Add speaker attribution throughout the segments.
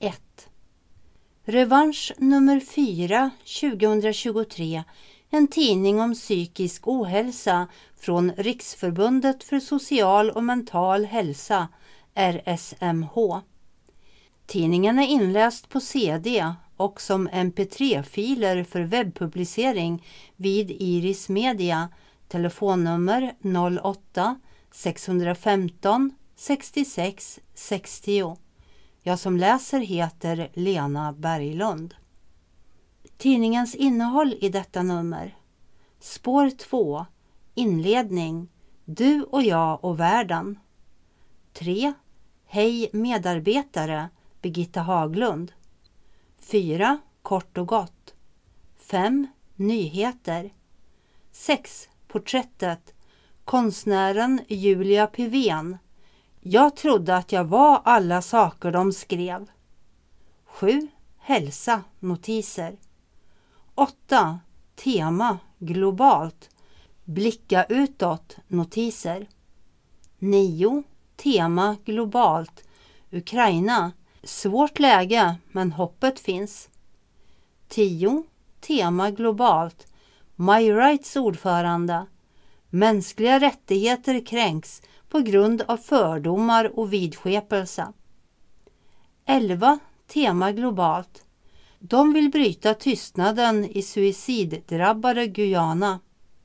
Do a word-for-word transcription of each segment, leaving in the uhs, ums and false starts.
Speaker 1: ett. Revansch nummer fyra tjugohundratjugotre, en tidning om psykisk ohälsa från Riksförbundet för social och mental hälsa, R S M H. Tidningen är inläst på C D och som M P tre-filer för webbpublicering vid Iris Media, telefonnummer noll åtta sex femton sextiosex sextio. Jag som läser heter Lena Berglund. Tidningens innehåll i detta nummer: Spår två, inledning, Du och jag och världen. tre. Hej medarbetare, Birgitta Haglund. fyra. Kort och gott. fem. Nyheter. sex. Porträttet, konstnären Julia Pivén. Jag trodde att jag var alla saker de skrev. sju. Hälsa, notiser. åtta. Tema, globalt. Blicka utåt, notiser. nio. Tema, globalt. Ukraina. Svårt läge, men hoppet finns. tio. Tema, globalt. My Rights ordförande. Mänskliga rättigheter kränks på grund av fördomar och vidskepelse. elva. Tema, globalt. De vill bryta tystnaden i suiciddrabbade Guyana.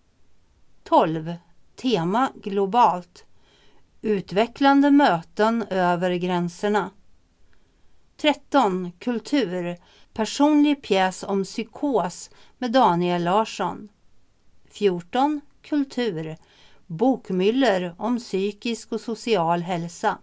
Speaker 1: tolv. Tema, globalt. Utvecklande möten över gränserna. tretton. Kultur. Personlig pjäs om psykos med Daniel Larsson. fjorton. Kultur. Bokmyller om psykisk och social hälsa.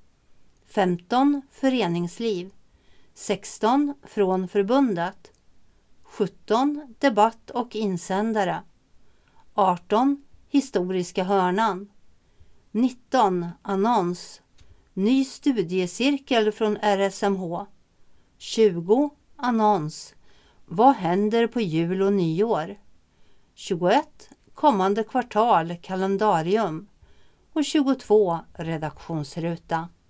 Speaker 1: femton. Föreningsliv. sexton. Från förbundet. sjutton. Debatt och insändare. arton. Historiska hörnan. nitton. Annons. Ny studiecirkel från R S M H. tjugo. Annons. Vad händer på jul och nyår? tjugoett. Kommande kvartal kalendarium. Och tjugotvå. Redaktionsruta.